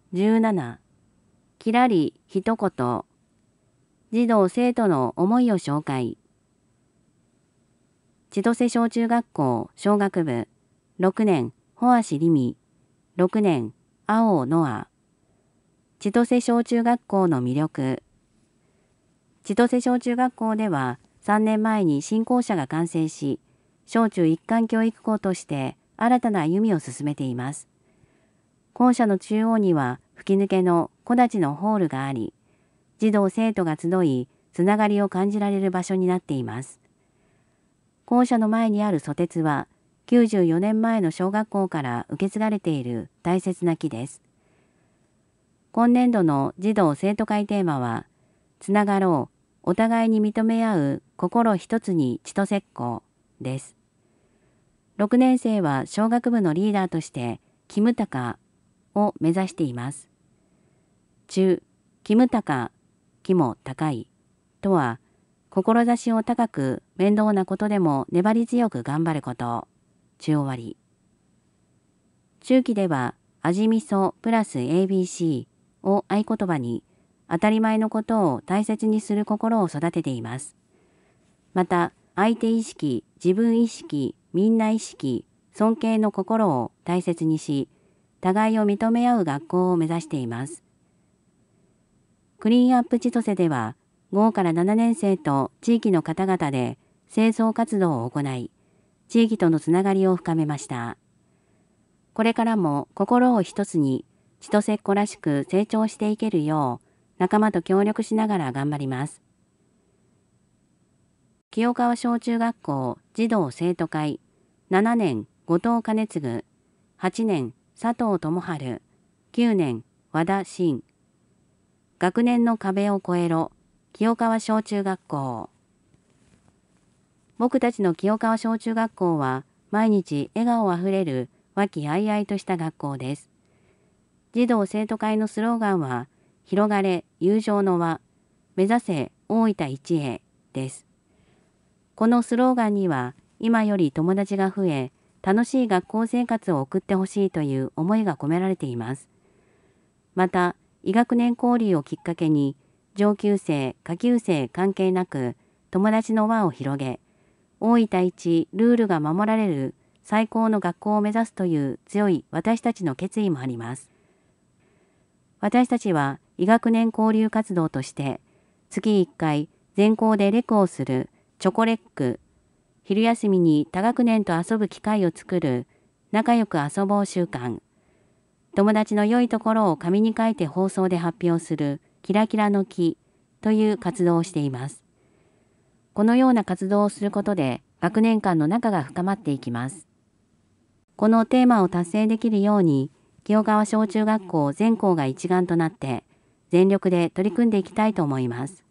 17、きらり一言。児童生徒の思いを紹介。千歳小中学校小学部6年穂足りみ、6年青ノア。千歳小中学校の魅力。千歳小中学校では3年前に新校舎が完成し、小中一貫教育校として新たな歩みを進めています。校舎の中央には吹き抜けの木立のホールがあり、児童生徒が集い、つながりを感じられる場所になっています。校舎の前にあるソテツは、94年前の小学校から受け継がれている大切な木です。今年度の児童生徒会テーマは、つながろう、お互いに認め合う心一つに千歳っ校です。6年生は小学部のリーダーとして、キムタカを目指しています。キムタカ、キも高いとは、志を高く面倒なことでも粘り強く頑張ること。中終わり。中期では味味噌プラス ABC を合言葉に当たり前のことを大切にする心を育てています。また相手意識、自分意識、みんな意識、尊敬の心を大切にし、互いを認め合う学校を目指しています。クリーンアップ千歳では5から7年生と地域の方々で清掃活動を行い、地域とのつながりを深めました。これからも心を一つに千歳っ子らしく成長していけるよう仲間と協力しながら頑張ります。清川小中学校児童生徒会7年後藤兼次、8年佐藤智春、9年和田真。学年の壁を越えろ清川小中学校。僕たちの清川小中学校は毎日笑顔あふれる和気あいあいとした学校です。児童生徒会のスローガンは広がれ友情の輪、目指せ大分一へです。このスローガンには今より友達が増え楽しい学校生活を送ってほしいという思いが込められています。また医学年交流をきっかけに上級生下級生関係なく友達の輪を広げ、大分一ルールが守られる最高の学校を目指すという強い私たちの決意もあります。私たちは医学年交流活動として月1回全校でレクをするチョコレック、昼休みに多学年と遊ぶ機会を作る仲良く遊ぼう週間、友達の良いところを紙に書いて放送で発表するキラキラの木という活動をしています。このような活動をすることで学年間の仲が深まっていきます。このテーマを達成できるように清川小中学校全校が一丸となって全力で取り組んでいきたいと思います。